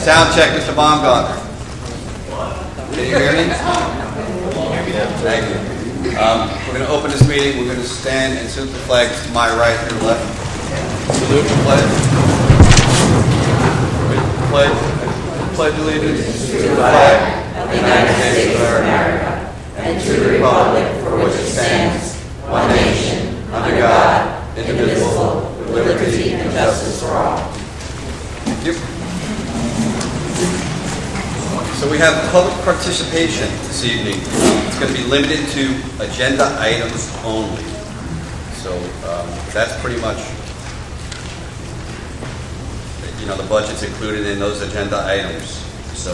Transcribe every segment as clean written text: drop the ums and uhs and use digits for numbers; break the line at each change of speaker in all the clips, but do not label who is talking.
Sound check, Mr. Baumgartner. Can you hear me? Thank you. We're going to open this meeting. We're going to stand and salute the flag to my right and your left. Salute the flag. Pledge allegiance to the flag of the United States of America and to the republic for which it stands, one nation, under God, indivisible, with liberty and justice for all. Thank you. So we have public participation this evening. It's going to be limited to agenda items only. So that's pretty much, the budget's included in those agenda items. So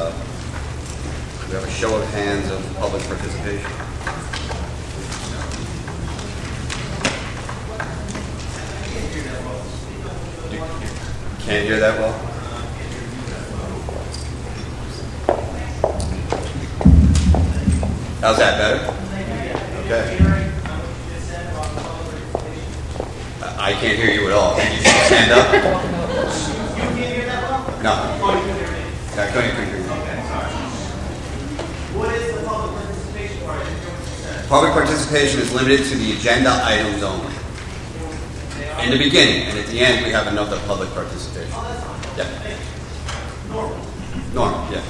we have a show of hands of public participation. You can't hear that well? How's that, better? Okay. I can't hear you at all. Can you stand up? No. I couldn't hear you.
What is the public participation part?
Public participation is limited to the agenda items only. In the beginning, and at the end, we have another public participation. Yeah. Normal, yeah.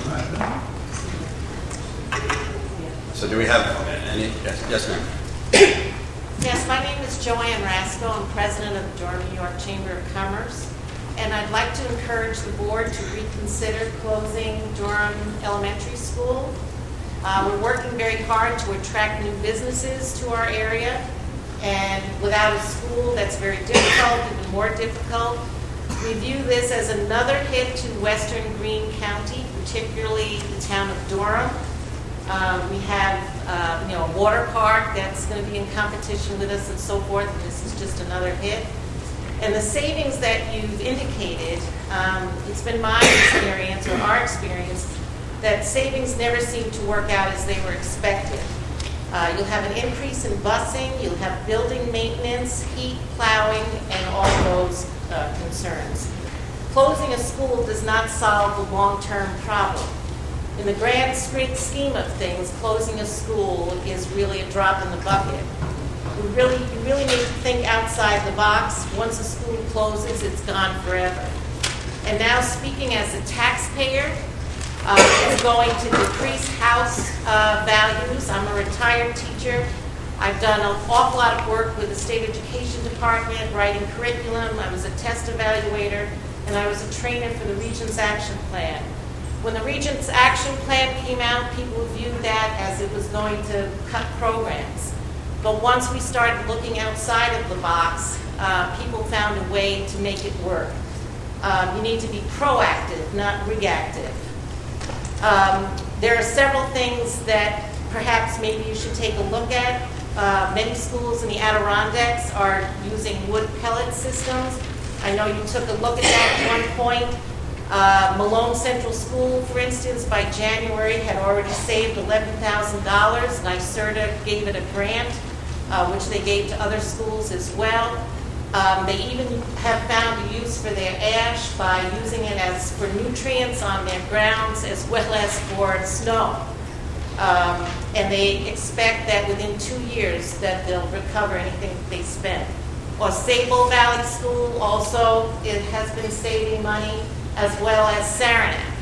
So do we have any? Yes, ma'am.
Yes, my name is Joanne Rasco. I'm president of the Durham, New York Chamber of Commerce. And I'd like to encourage the board to reconsider closing Durham Elementary School. We're working very hard to attract new businesses to our area. And without a school, that's very difficult, even more difficult. We view this as another hit to Western Greene County, particularly the town of Durham. We have, a water park that's going to be in competition with us and so forth, and this is just another hit. And the savings that you've indicated, it's been my experience, or our experience, that savings never seem to work out as they were expected. You'll have an increase in busing, you'll have building maintenance, heat, plowing, and all those concerns. Closing a school does not solve the long-term problem. In the grand scheme of things, closing a school is really a drop in the bucket. You really need to think outside the box. Once a school closes, it's gone forever. And now, speaking as a taxpayer, it's going to decrease house values. I'm a retired teacher. I've done an awful lot of work with the State Education Department, writing curriculum. I was a test evaluator, and I was a trainer for the Regents Action Plan. When the Regents Action Plan came out, people viewed that as it was going to cut programs. But once we started looking outside of the box, people found a way to make it work. You need to be proactive, not reactive. There are several things that perhaps maybe you should take a look at. Many schools in the Adirondacks are using wood pellet systems. I know you took a look at that at one point. Malone Central School, for instance, by January had already saved $11,000. NYSERDA gave it a grant, which they gave to other schools as well. They even have found a use for their ash by using it as for nutrients on their grounds as well as for snow. And they expect that within 2 years that they'll recover anything that they spend. Or Sable Valley School also, it has been saving money, as well as Saranac.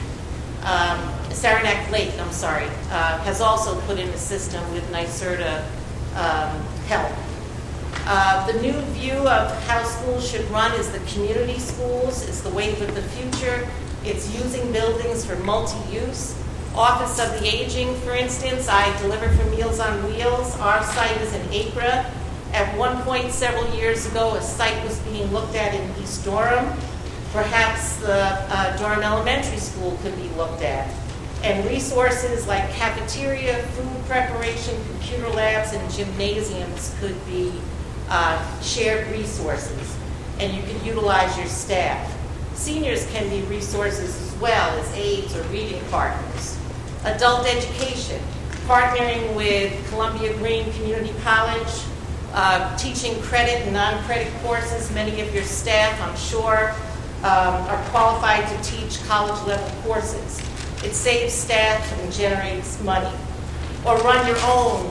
Saranac Lake, has also put in a system with NYSERDA help. The new view of how schools should run is the community schools. It's the wave of the future. It's using buildings for multi-use. Office of the Aging, for instance, I deliver for Meals on Wheels. Our site is in Acre. At one point several years ago, a site was being looked at in East Durham. Perhaps the Durham Elementary School could be looked at. And resources like cafeteria, food preparation, computer labs, and gymnasiums could be shared resources. And you can utilize your staff. Seniors can be resources as well as aides or reading partners. Adult education, partnering with Columbia Green Community College, teaching credit and non-credit courses. Many of your staff, I'm sure, are qualified to teach college-level courses. It saves staff and generates money. Or run your own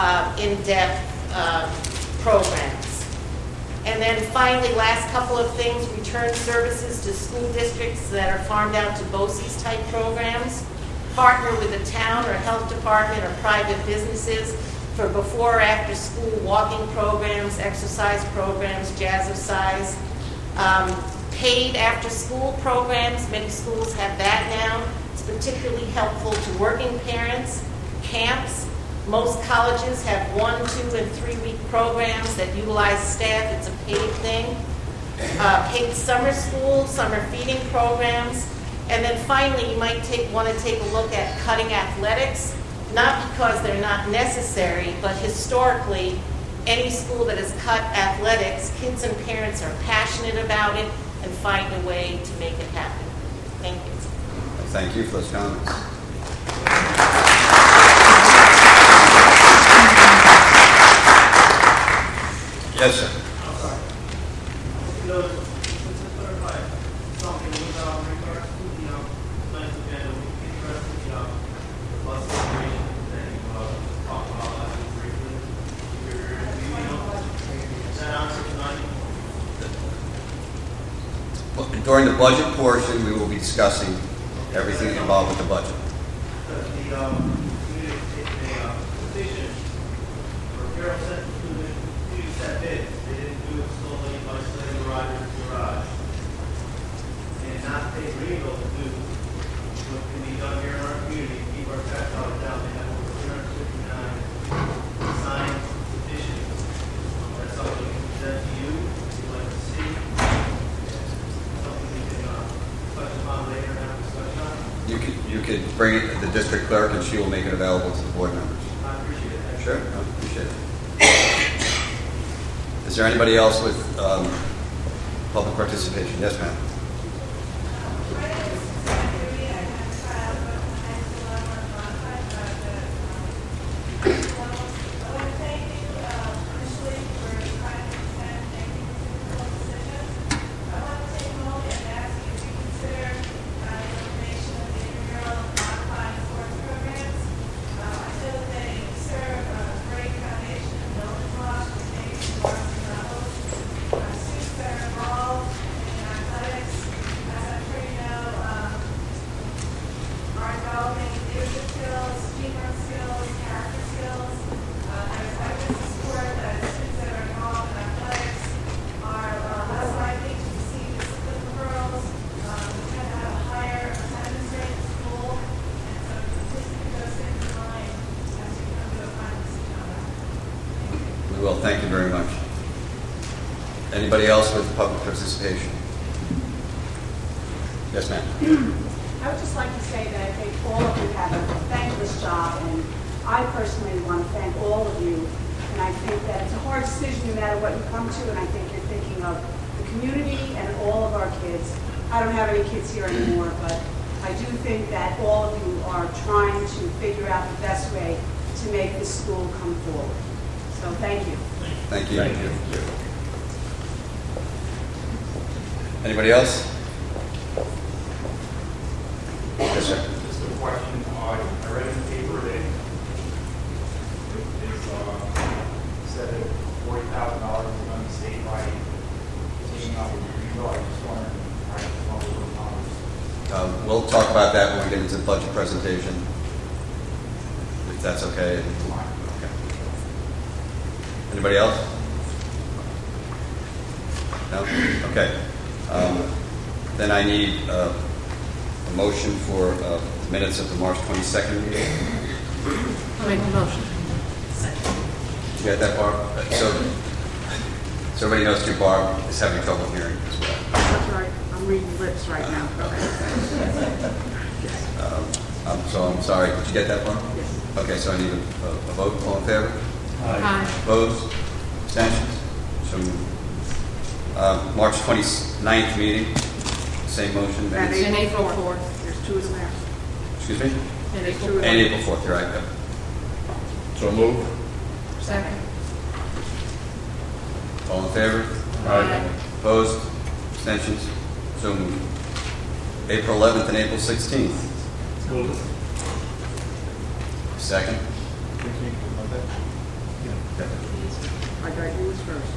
in-depth programs. And then finally, last couple of things, return services to school districts that are farmed out to BOCES type programs. Partner with the town or health department or private businesses for before or after school walking programs, exercise programs, jazzercise. Paid after school programs, many schools have that now. It's particularly helpful to working parents. Camps, most colleges have 1, 2, and 3 week programs that utilize staff. It's a paid thing. Paid summer school, summer feeding programs. And then finally, you might want to take a look at cutting athletics, not because they're not necessary, but historically, any school that has cut athletics, kids and parents are passionate about it and find a way to make it happen. Thank you.
Thank you for those comments. Yes, sir.
I'm sorry. Just to clarify something with regards to the tonight's agenda, we can address the bus situation that you talked about last week briefly. Is that answer tonight?
Well, during the budget portion, we will be discussing everything involved with the budget.
The community taking a petition for Carroll Central students to use that bid. They didn't do it solely by sliding garage. And not pay Greenville to do what can be done here in our community, keep our tax dollars down. They have over 359 signed petitions. That's something we can present to you, if you'd like to see. Something we can touch upon later and have discussion on.
You could bring it to the district clerk, and she will make it available to the board members.
I appreciate it. Thank you.
Sure, I appreciate it. Is there anybody else with public participation? Yes, ma'am. Well, thank you very much. Anybody else with public participation? Yes, ma'am.
I would just like to say that I think all of you have a thankless job, and I personally want to thank all of you. And I think that it's a hard decision no matter what you come to, and I think you're thinking of the community and all of our kids. I don't have any kids here anymore, but I do think that all of you are trying to figure out the best way to make this school come forward. So thank you.
Thank you. Thank you. Anybody else? Yes, sir.
Just a question. I read in the paper that it said that $40,000 is going to stay by teaming up with Greenville. I just wanted to know a little numbers.
We'll talk about that when we get into the budget presentation, if that's okay. Okay. Anybody else? No? Okay. Then I need a motion for the minutes of the March 22nd meeting.
I'll make the motion.
Did you get that, Barb? So everybody knows too, Barb is having trouble hearing as well.
That's right. I'm reading lips right now.
So I'm sorry. Did you get that, Barb?
Yes.
Okay, so I need a vote. All in favor?
Aye.
Opposed? Abstentions? So March 29th meeting, same motion.
And
minutes.
April 4th. There's two of them there.
Excuse me?
And April
And April 4th, you're right.
So move.
Second.
All in favor?
Aye.
Opposed? Abstentions? So moved. April 11th and April 16th. Second.
I got yours first.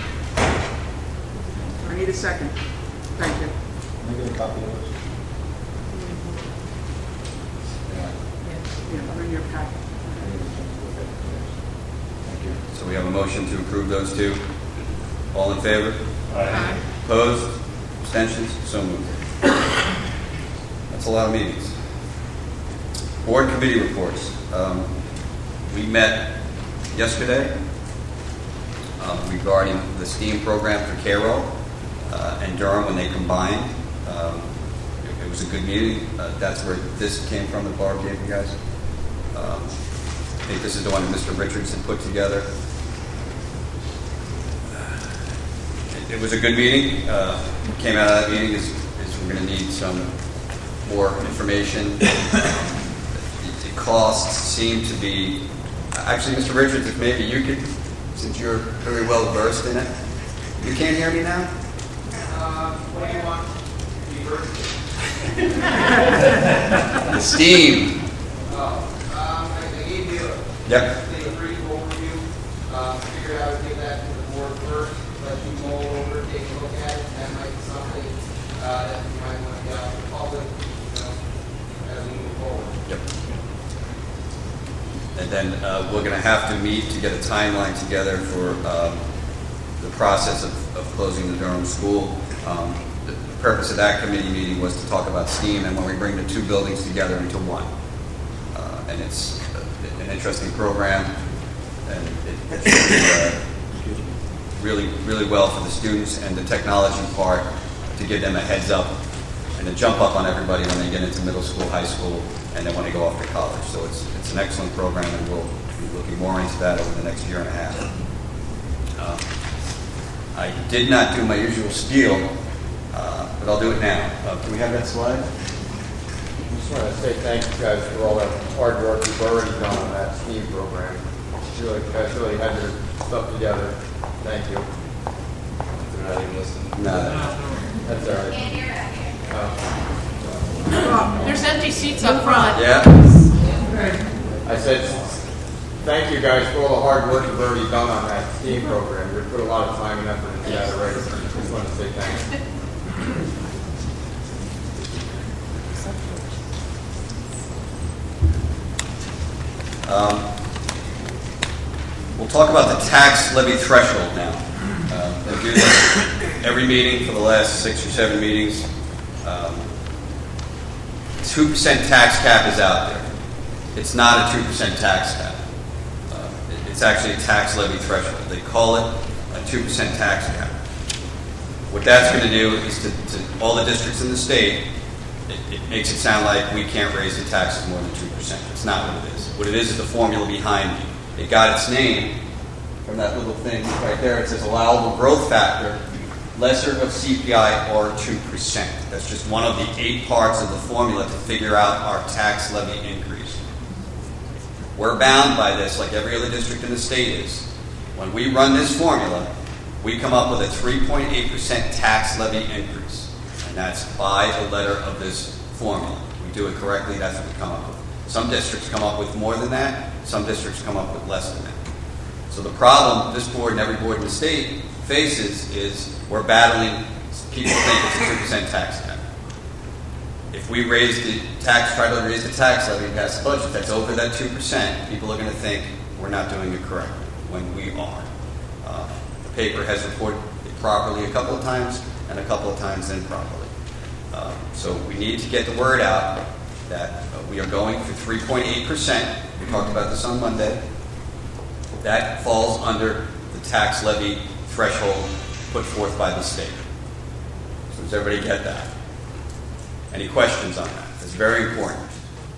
I need a second. Thank you.
Can I get a copy of this?
Yeah, bring your packet.
Thank you.
So we have a motion to approve those two. All in favor?
Aye.
Opposed? Abstentions? So moved. That's a lot of meetings. Board committee reports. We met yesterday regarding the STEAM program for Cairo and Durham when they combined. It was a good meeting. That's where this came from that Barb gave you guys. I think this is the one that Mr. Richardson put together. It was a good meeting. What came out of that meeting is we're going to need some more information. The costs seem to be... Actually, Mr. Richards, if maybe you could, since you're very well versed in it. You can't hear me now?
What do you want to be heard?
The STEAM.
I gave you
Yep.
a brief overview. Figured I would give that to the board first, let you mull over, take a look at it. That might be something that you might want to get out to the public, as we move forward.
Yep. And then we're going to have to meet to get a timeline together for the process of closing the Durham school. The purpose of that committee meeting was to talk about STEAM and when we bring the two buildings together into one. And it's an interesting program, and it's really well for the students and the technology part to give them a heads up and a jump up on everybody when they get into middle school, high school, and then when they go off to college. So it's an excellent program, and we'll be looking more into that over the next year and a half. I did not do my usual spiel, but I'll do it now. Can we have that slide?
I just want to say thank you guys for all that hard work you've already done on that STEAM program. You guys really had your stuff together. Thank you.
They're not even listening. No.
That's all right.
There's empty seats up front.
Yeah.
I said thank you guys for all the hard work you've already done on that STEAM program. You've put a lot of time and effort into that already. So I just want to say thanks.
We'll talk about the tax levy threshold now. We do this every meeting for the last 6 or 7 meetings. 2% tax cap is out there. It's not a 2% tax cap. It's actually a tax levy threshold. They call it a 2% tax cap. What that's going to do is to all the districts in the state, it makes it sound like we can't raise the taxes more than 2%. It's not what it is. What it is the formula behind it. It got its name from that little thing right there. It says allowable growth factor, lesser of CPI or 2%. That's just one of the 8 parts of the formula to figure out our tax levy increase. We're bound by this like every other district in the state is. When we run this formula, we come up with a 3.8% tax levy increase. And that's by the letter of this formula. We do it correctly, that's what we come up with. Some districts come up with more than that. Some districts come up with less than that. So the problem this board and every board in the state faces is we're battling, people think it's a 2% tax cap. If we raise the tax, try to raise the tax levy and pass the budget that's over that 2%, people are going to think we're not doing it correctly when we are. The paper has reported it properly a couple of times and a couple of times improperly. So we need to get the word out that we are going for 3.8%. We talked about this on Monday. That falls under the tax levy threshold put forth by the state. So does everybody get that? Any questions on that? It's very important.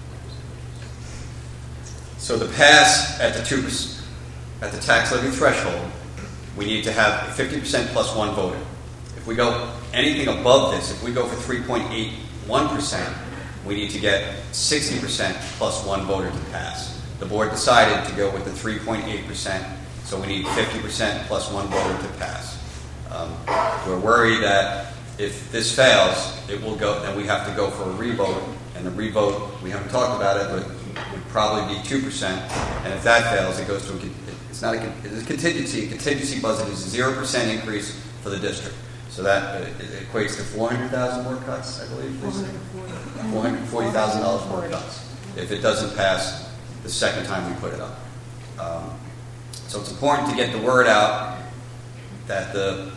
So to pass at the 2%, at the tax levy threshold, we need to have 50% plus one voter. If we go anything above this, if we go for 3.81%, we need to get 60% plus one voter to pass. The board decided to go with the 3.8%, so we need 50% plus one voter to pass. We're worried that If this fails, it will go, then we have to go for a revote, and the revote, we haven't talked about it, but would probably be 2%, and if that fails, it goes to it's a contingency. A contingency budget is a 0% increase for the district. So that it equates to 400,000 more cuts, I believe. $440,000 more cuts if it doesn't pass the second time we put it up. So it's important to get the word out that the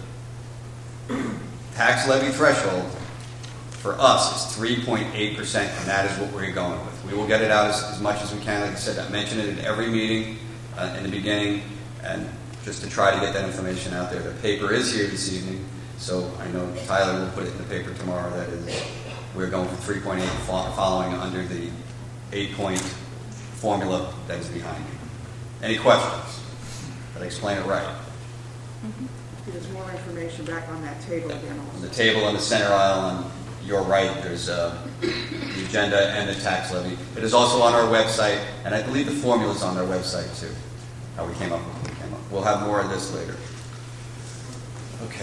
tax levy threshold for us is 3.8%, and that is what we're going with. We will get it out as much as we can. Like I said, I mentioned it in every meeting in the beginning, and just to try to get that information out there. The paper is here this evening, so I know Tyler will put it in the paper tomorrow. That is, we're going for 3.8, following under the 8-point formula that is behind you. Any questions? Did I explain it right?
There's more information back on that table again.
On the table on the center aisle on your right, there's the agenda and the tax levy. It is also on our website, and I believe the formula is on our website too, how we came up with what we came up. We'll have more of this later. Okay.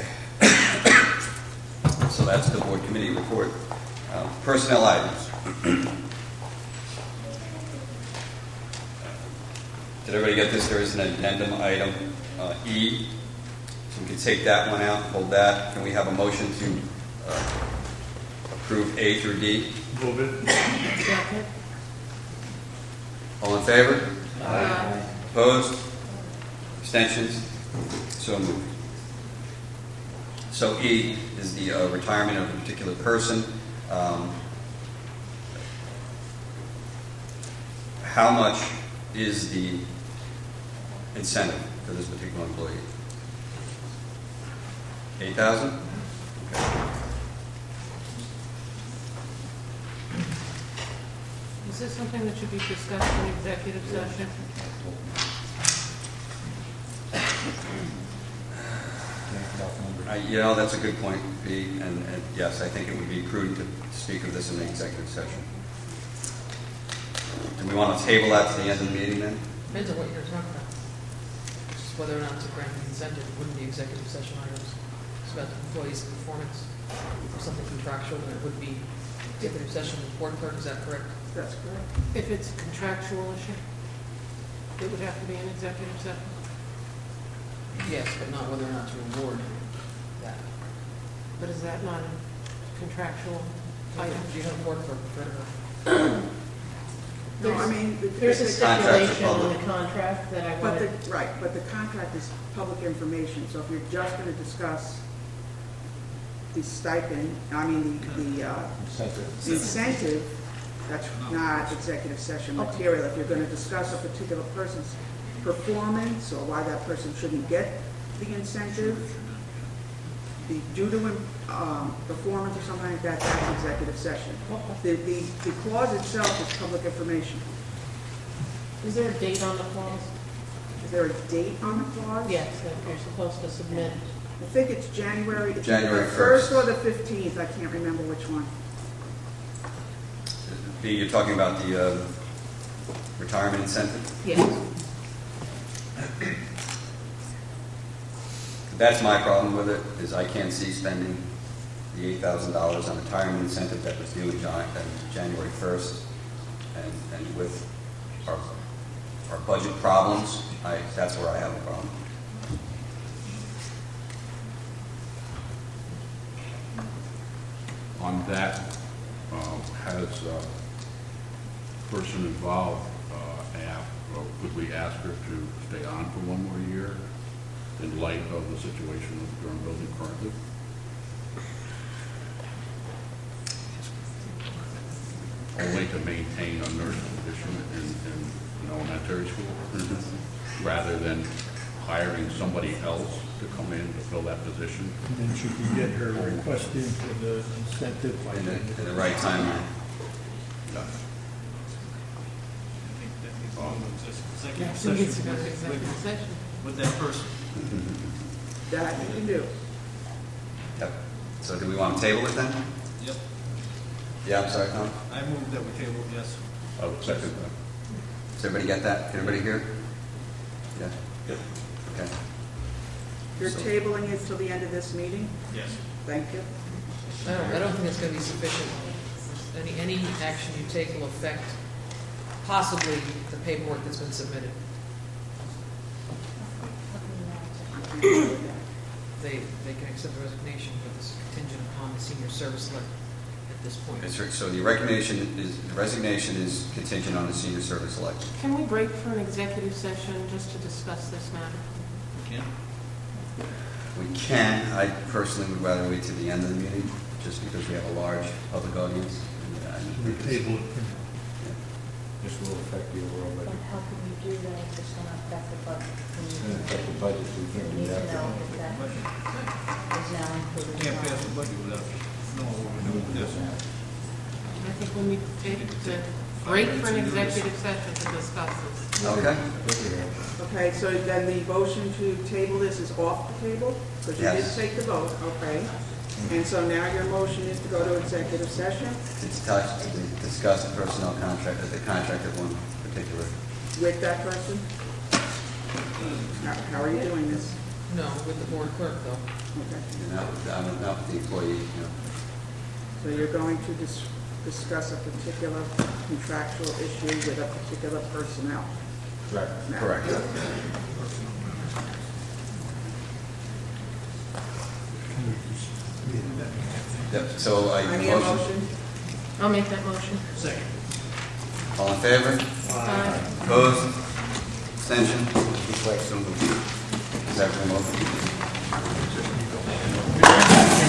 So that's the board committee report. Personnel items. Did everybody get this? There is an addendum item, E. So we can take that one out, hold that. Can we have a motion to approve A through D?
Move it.
Second.
All in favor? Aye. Opposed? Abstentions? So moved. So E is the retirement of a particular person. How much is the incentive for this particular employee? $8,000? Okay.
Is this something that should be discussed in executive session?
That's a good point, B. And yes, I think it would be prudent to speak of this in the executive session. Do we want to table that to the end of the meeting then?
Depends on what you're talking about. Just whether or not to grant an incentive wouldn't be executive session items. It's about the employee's performance or something contractual, then it would be executive session with board clerk. Is that correct?
That's correct.
If it's a contractual issue, it would have to be an executive session.
Yes, but not whether or not to award that.
But is that not a contractual item?
Do you have a board clerk refer to her?
No, I mean,
There's a
Contracts are
stipulation on
public.
the contract that I
but
wanted.
but the contract is public information, so if you're just going to discuss the stipend, the incentive, that's not executive session material. If you're going to discuss a particular person's performance or why that person shouldn't get the incentive, due to performance or something like that, that's executive session. The clause itself is public information.
Is there a date on the clause?
Is there a date on the clause?
Yes, that you're supposed to submit.
I think it's January. It's
January
either the 1st
1st.
or the 15th. I can't remember which one.
B, you're talking about the retirement incentive?
Yes.
That's my problem with it, is I can't see spending the $8,000 on retirement incentive that was due in January 1st. And with our budget problems, that's where I have a problem.
On that, has person involved asked, or could we ask her to stay on for one more year in light of the situation of the Durham building currently? Only to maintain a nurse position in elementary school, rather than hiring somebody else to come in to fill that position.
And then she can get her request in for the incentive by
In the right timeline.
Yes, it needs to go to executive session.
With that person.
That you can do.
Yep. So do we want to table it then?
Yep.
Yeah, I'm sorry, Tom.
I move that we table, yes.
I would second that.
Does everybody get that? Everybody here? Yeah?
Yep.
Okay.
You're tabling it till the end of this meeting?
Yes.
Thank you.
I don't think it's going to be sufficient. Any action you take will affect possibly the paperwork that's been submitted. They can accept the resignation, but this is contingent upon the senior service letter at this point.
That's right. So the resignation is contingent on the senior service election.
Can we break for an executive session just to discuss this matter?
We can. I personally would rather wait to the end of the meeting, just because we have a large public audience.
We table it.
This will affect the overall
But
budget.
how can you do that if it's going to affect the budget?
It's going to affect the budget, so we
We
can't do
need to
that.
know if that is now included.
Can't pass the budget without knowing what we're doing with this.
I think we need to take the break for an executive session to discuss this.
Okay.
Okay, so then the motion to table this is off the table? Because you did
Yes.
take the vote, okay. And so now your motion is to go to executive session
To discuss the personnel contract, the contract of one particular.
with that person? How are you doing this?
No, with the board clerk, though.
Okay.
Not with the employee,
So you're going to discuss a particular contractual issue with a particular personnel?
Correct.
matter.
Correct. Yep, so
I need a
motion.
motion.
I'll make that motion.
Second.
All in favor?
Aye.
Opposed? Abstention? So moved. Is that the motion?